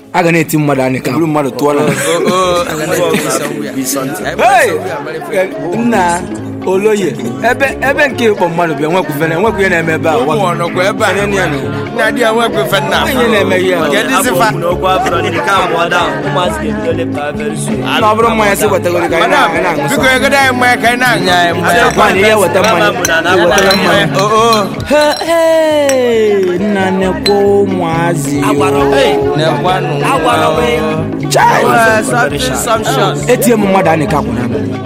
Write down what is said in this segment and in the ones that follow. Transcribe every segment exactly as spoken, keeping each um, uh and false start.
aga na-eti mmadụ anyị ka bụrụ mmadụ tụọ na nna Oloye ebe ebe nke ịkpọ mmadụ bịa nwekwufere enwekwu ihe na-eme ebe a onye na-eme ihe na ọ bụrụ mmanya si wetagoro ka anyị na-aṅụ ihe weta mmanya nna nekwa ụmụazị etie m mmadụ anyị ka kwụna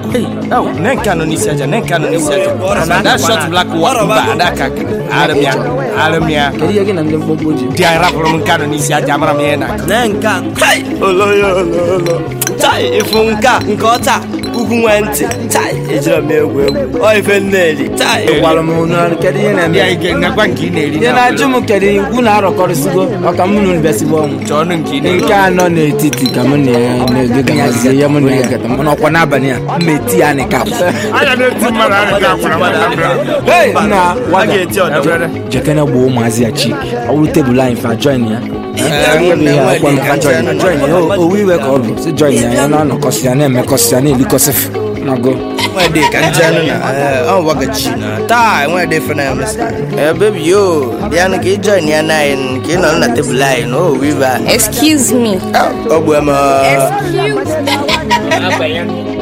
that short black water that ka armia armia kedi yake na ndem bomboji dia raporo nkano ni sia jamara me na nenka kai oloyo olo tai ifunka nkota ugwu nwenti tai ejira m egwu egwu o ife nneli tai gwara m na kedi na me ya ike ngakwa nke na-eri ya na jumu kedi ugwu na arọkọrịsigo ọka m nunu besibo ọnwụ chọnụ nke na nke anọ n'etiti ka m na-ege gazi ya m na-egeta m n'ọkwa n'abalị a mmeti ya ni ka aya na-eti mara anyị ga-akwara hey na waga eti ọdọ jekene gbo ụmụazị ya chik ọwụrụ tebụl anyị fa join ya owu iwe ka ọ bụ si join ya ya na-anọkọsị ya na-emekọsị ya na-elikọsịfụ nago nwede ka njenu na ọ wagachi na taa nwede fena ya mesa eh baby yo bịa na ka join ya na anyị ka ị nọ na tebụl anyị na o wiva excuse me ọ bụ ema excuse me